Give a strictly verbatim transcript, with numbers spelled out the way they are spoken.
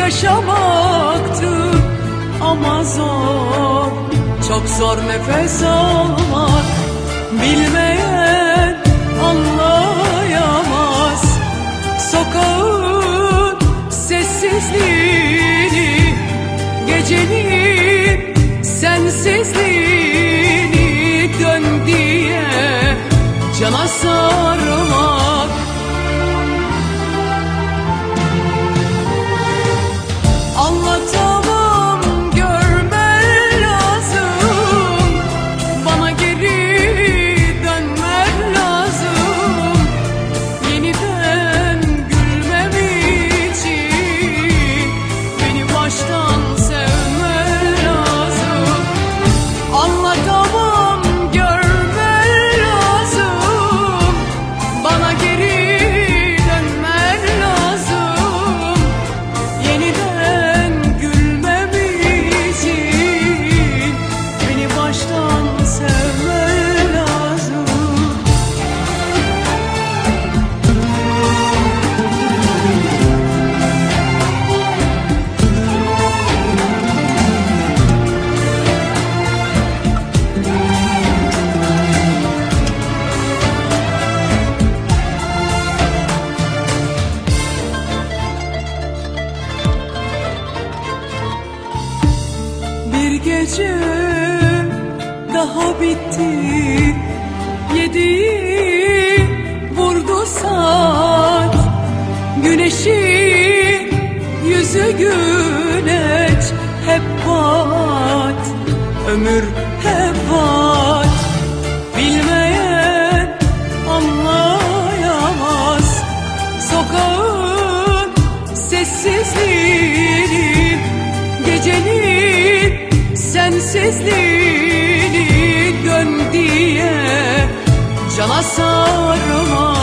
yaşamaktı ama zor, çok zor nefes almak. Bilmeyen anlayamaz sokağın sessizliğini, gecenin sensizliğini. Dön diye cana sarmak. Anlatamam, görmen lazım, bana geri dönmen lazım. Yeniden gülmem için beni baştan sevmen lazım. Anlatamam, görmen lazım, bana geri dönmen lazım. Yeniden gülmem için beni baştan sevmen lazım. Bir gece daha bitti, yediği vurdu saat. Güneşin yüzü güneş, hep pat, ömür hep pat. Bilmeyen anlayamaz sokağın sessizliğini, gecenin sensizliğini. Dön diye cana sarma.